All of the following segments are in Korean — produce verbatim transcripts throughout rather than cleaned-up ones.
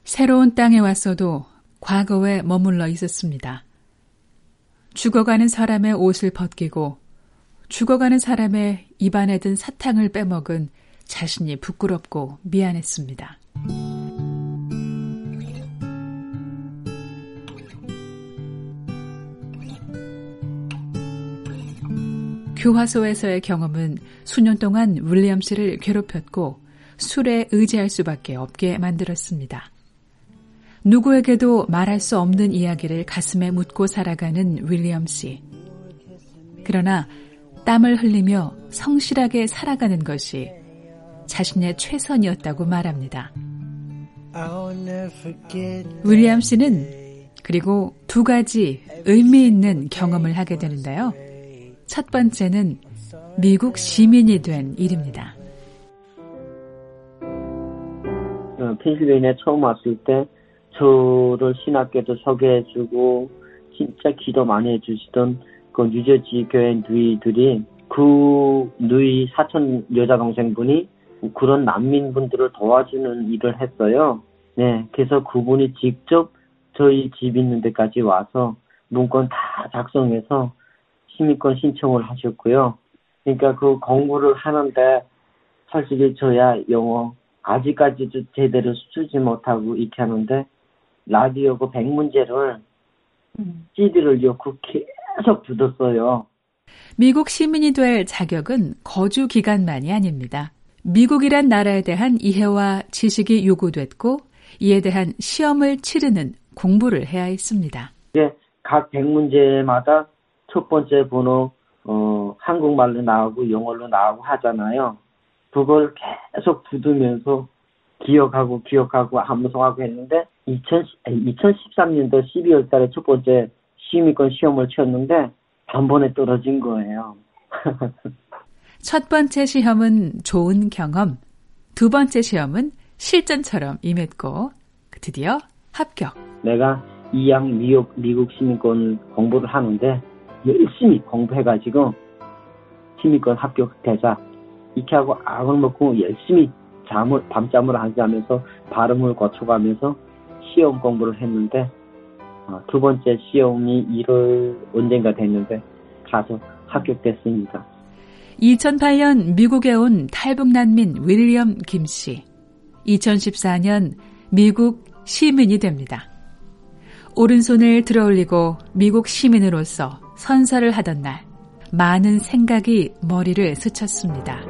새로운 땅에 왔어도 과거에 머물러 있었습니다. 죽어가는 사람의 옷을 벗기고 죽어가는 사람의 입안에 든 사탕을 빼먹은 자신이 부끄럽고 미안했습니다. 교화소에서의 경험은 수년 동안 윌리엄 씨를 괴롭혔고 술에 의지할 수밖에 없게 만들었습니다. 누구에게도 말할 수 없는 이야기를 가슴에 묻고 살아가는 윌리엄 씨. 그러나 땀을 흘리며 성실하게 살아가는 것이 자신의 최선이었다고 말합니다. 윌리엄 씨는 그리고 두 가지 의미 있는 경험을 하게 되는데요. 첫 번째는 미국 시민이 된 일입니다. 펜실베이니아 처음 왔을 때 저를 신학교도 소개해주고 진짜 기도 많이 해주시던 그 뉴저지 교회 누이들이 그 누이 사촌 여자 동생분이 그런 난민분들을 도와주는 일을 했어요. 네, 그래서 그분이 직접 저희 집 있는 데까지 와서 문건 다 작성해서 시민권 신청을 하셨고요. 그러니까 그 공부를 하는데 솔직히 저야 영어 아직까지도 제대로 쓰지 못하고 이렇게 하는데 라디오 그 백문제를 음. 씨디를 넣고 계속 듣었어요. 미국 시민이 될 자격은 거주 기간만이 아닙니다. 미국이란 나라에 대한 이해와 지식이 요구됐고 이에 대한 시험을 치르는 공부를 해야 했습니다. 예, 각 백문제마다 첫 번째 번호 어, 한국말로 나오고 영어로 나오고 하잖아요. 그걸 계속 부으면서 기억하고 기억하고 암송하고 했는데 이천십삼 년도 십이월 달에 첫 번째 시민권 시험을 치렀는데 단번에 떨어진 거예요. 첫 번째 시험은 좋은 경험, 두 번째 시험은 실전처럼 임했고 드디어 합격. 내가 이 학 미국, 미국 시민권 공부를 하는데 열심히 공부해가지고 시민권 합격되자 이렇게 하고 악을 먹고 열심히 잠을 밤잠을 하지 하면서 발음을 고쳐가면서 시험 공부를 했는데 어, 두 번째 시험이 일월 언젠가 됐는데 가서 합격됐습니다. 이천팔 년 미국에 온 탈북난민 윌리엄 김 씨. 이천십사 년 미국 시민이 됩니다. 오른손을 들어올리고 미국 시민으로서 선서를 하던 날 많은 생각이 머리를 스쳤습니다.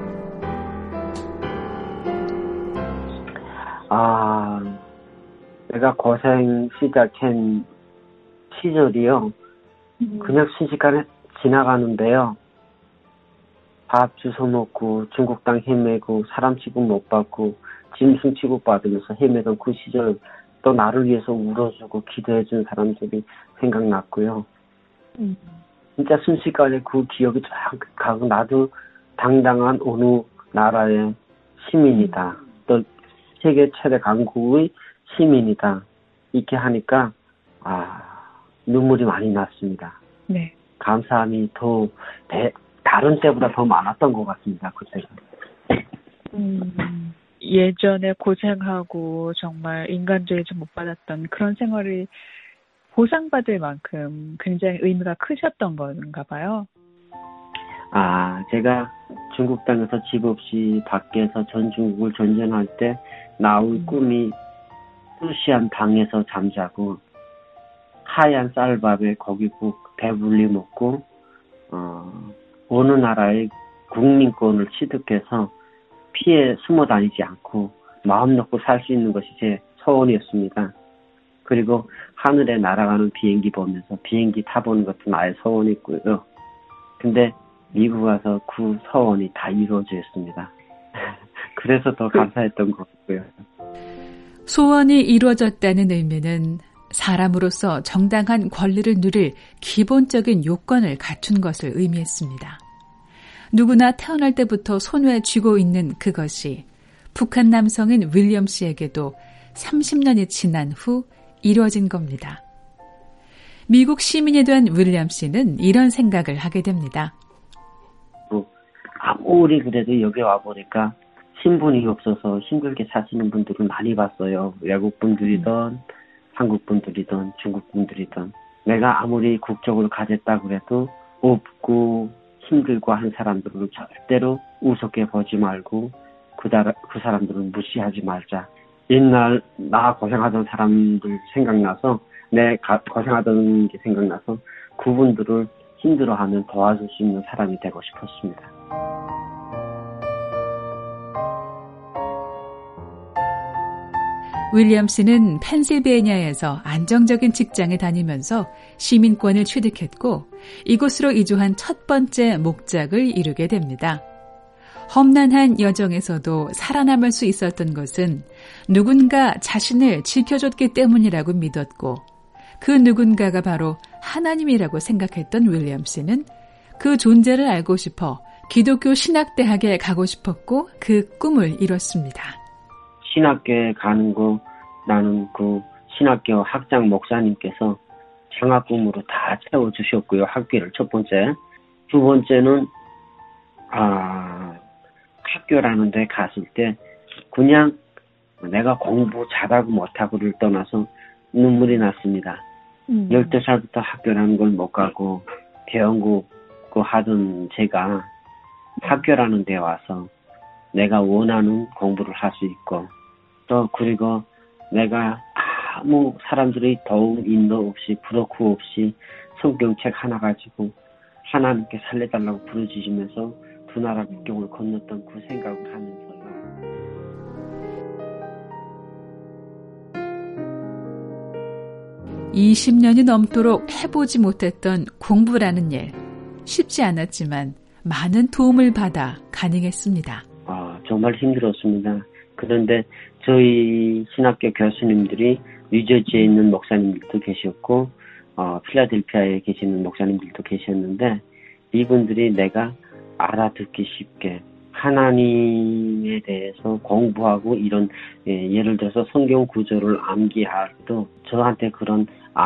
아, 내가 고생 시작한 시절이요. 그냥 순식간에 지나가는데요. 밥 주워 먹고 중국 땅 헤매고 사람 취급 못 받고 짐승 취급 받으면서 헤매던 그 시절 또 나를 위해서 울어주고 기도해준 사람들이 생각났고요. 음. 진짜 순식간에 그 기억이 쫙 가고 나도 당당한 어느 나라의 시민이다. 또 세계 최대 강국의 시민이다. 이렇게 하니까 아 눈물이 많이 났습니다. 네. 감사함이 더 대, 다른 때보다 더 많았던 것 같습니다. 그때가. 음, 예전에 고생하고 정말 인간적이 좀 못 받았던 그런 생활을 보상받을 만큼 굉장히 의미가 크셨던 건가 봐요. 아, 제가 중국 땅에서 집 없이 밖에서 전 중국을 전쟁할 때 나올 음. 꿈이 루시안 방에서 잠자고 하얀 쌀밥에 고기국 배불리 먹고 어, 어느 나라의 국민권을 취득해서 피해 숨어 다니지 않고 마음 놓고 살 수 있는 것이 제 소원이었습니다. 그리고 하늘에 날아가는 비행기 보면서 비행기 타보는 것도 나의 소원이었고요. 근데 미국 와서 그 소원이 다 이루어졌습니다. 그래서 더 감사했던 것 같고요. 소원이 이루어졌다는 의미는 사람으로서 정당한 권리를 누릴 기본적인 요건을 갖춘 것을 의미했습니다. 누구나 태어날 때부터 손에 쥐고 있는 그것이 북한 남성인 윌리엄 씨에게도 삼십 년이 지난 후 이루어진 겁니다. 미국 시민이 된 윌리엄 씨는 이런 생각을 하게 됩니다. 아무리 그래도 여기 와보니까 신분이 없어서 힘들게 사시는 분들을 많이 봤어요. 외국 분들이든 음. 한국 분들이든 중국 분들이든 내가 아무리 국적을 가졌다 그래도 없고 힘들고 한 사람들을 절대로 우습게 보지 말고 그, 다, 그 사람들을 무시하지 말자. 옛날 나 고생하던 사람들 생각나서 내 가, 고생하던 게 생각나서 그분들을 힘들어하면 도와줄 수 있는 사람이 되고 싶었습니다. 윌리엄스는 펜실베이니아에서 안정적인 직장에 다니면서 시민권을 취득했고 이곳으로 이주한 첫 번째 목적을 이루게 됩니다. 험난한 여정에서도 살아남을 수 있었던 것은 누군가 자신을 지켜줬기 때문이라고 믿었고 그 누군가가 바로 하나님이라고 생각했던 윌리엄스는 그 존재를 알고 싶어 기독교 신학대학에 가고 싶었고 그 꿈을 이뤘습니다. 신학교에 가는 거 나는 그 신학교 학장 목사님께서 장학 꿈으로 다 채워주셨고요. 학교를 첫 번째. 두 번째는 아 학교라는 데 갔을 때 그냥 내가 공부 잘하고 못하고를 떠나서 눈물이 났습니다. 음. 열두 살부터 학교라는 걸 못 가고 대형고 그 하던 제가 학교라는 데 와서 내가 원하는 공부를 할 수 있고 또 그리고 내가 아무 사람들이 도움 인도 없이 부덕후 없이 성경책 하나 가지고 하나님께 살려달라고 부르짖으면서 두 나라 국경을 건넜던 그 생각을 하면서요. 이십 년이 넘도록 해보지 못했던 공부라는 일. 쉽지 않았지만 많은 도움을 받아 가능했습니다. 아, 정말 힘들었습니다. 그런데 저희 신학교 교수님들이 뉴저지에 있는 목사님들도 계셨고 어, 필라델피아에 계시는 목사님들도 계셨는데 이분들이 내가 알아듣기 쉽게 하나님에 대해서 공부하고 이런 예, 예를 들어서 성경 구절을 암기할 때도 저한테 그런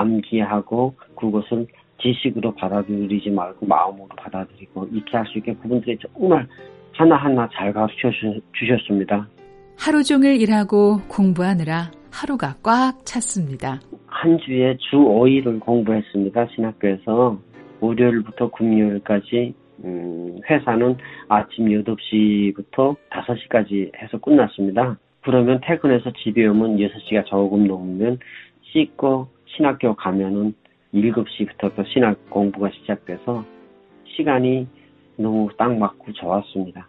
암기하고 그것을 지식으로 받아들이지 말고 마음으로 받아들이고 이렇게 할 수 있게 그분들이 정말 하나하나 잘 가르쳐 주셨습니다. 하루 종일 일하고 공부하느라 하루가 꽉 찼습니다. 한 주에 주 오 일을 공부했습니다. 신학교에서 월요일부터 금요일까지 음, 회사는 아침 여덟 시부터 다섯 시까지 해서 끝났습니다. 그러면 퇴근해서 집에 오면 여섯 시가 조금 넘으면 씻고 신학교 가면은 일곱 시부터 신학 공부가 시작돼서 시간이 너무 딱 맞고 좋았습니다.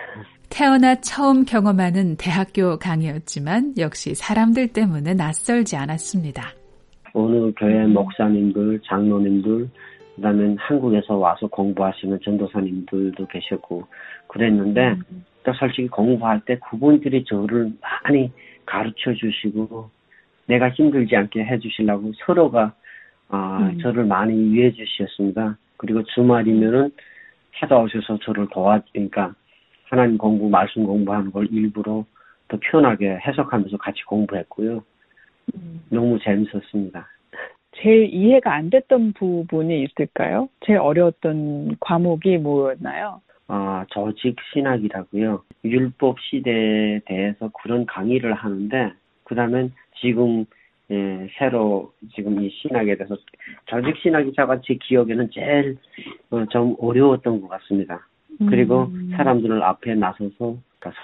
태어나 처음 경험하는 대학교 강의였지만 역시 사람들 때문에 낯설지 않았습니다. 어느 교회 목사님들, 장로님들, 그다음에 한국에서 와서 공부하시는 전도사님들도 계셨고 그랬는데 음. 또 솔직히 공부할 때 그분들이 저를 많이 가르쳐 주시고 내가 힘들지 않게 해주시려고 서로가 아, 음. 저를 많이 위해 주셨습니다. 그리고 주말이면은 찾아오셔서 저를 도와주니까 하나님 공부, 말씀 공부하는 걸 일부러 더 편하게 해석하면서 같이 공부했고요. 음. 너무 재밌었습니다. 제일 이해가 안 됐던 부분이 있을까요? 제일 어려웠던 과목이 뭐였나요? 아, 조직 신학이라고요. 율법 시대에 대해서 그런 강의를 하는데 그다음에 지금 예, 새로 지금 이 신학에 대해서 조직 신학이 제가 제 기억에는 제일 어, 좀 어려웠던 것 같습니다. 음. 그리고 사람들을 앞에 나서서 그러니까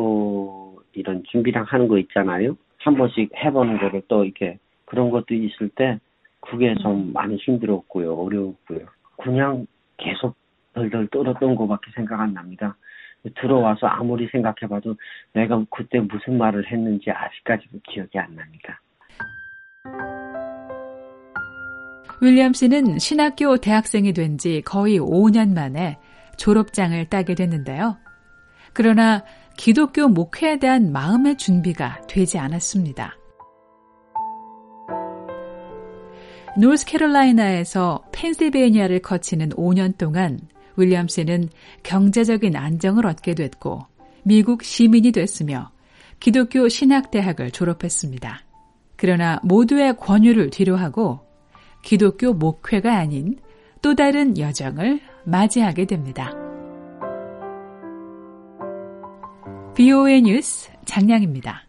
설교 이런 준비랑 하는 거 있잖아요. 한 번씩 해보는 거를 또 이렇게 그런 것도 있을 때 그게 좀 많이 힘들었고요. 어려웠고요. 그냥 계속 덜덜 떨었던 것밖에 생각 안 납니다. 들어와서 아무리 생각해봐도 내가 그때 무슨 말을 했는지 아직까지도 기억이 안 납니다. 윌리엄스는 신학교 대학생이 된 지 거의 오 년 만에 졸업장을 따게 됐는데요. 그러나 기독교 목회에 대한 마음의 준비가 되지 않았습니다. 노스캐롤라이나에서 펜실베이니아를 거치는 오 년 동안 윌리엄스는 경제적인 안정을 얻게 됐고 미국 시민이 됐으며 기독교 신학대학을 졸업했습니다. 그러나 모두의 권유를 뒤로하고 기독교 목회가 아닌 또 다른 여정을 맞이하게 됩니다. 비오에이 뉴스 장량입니다.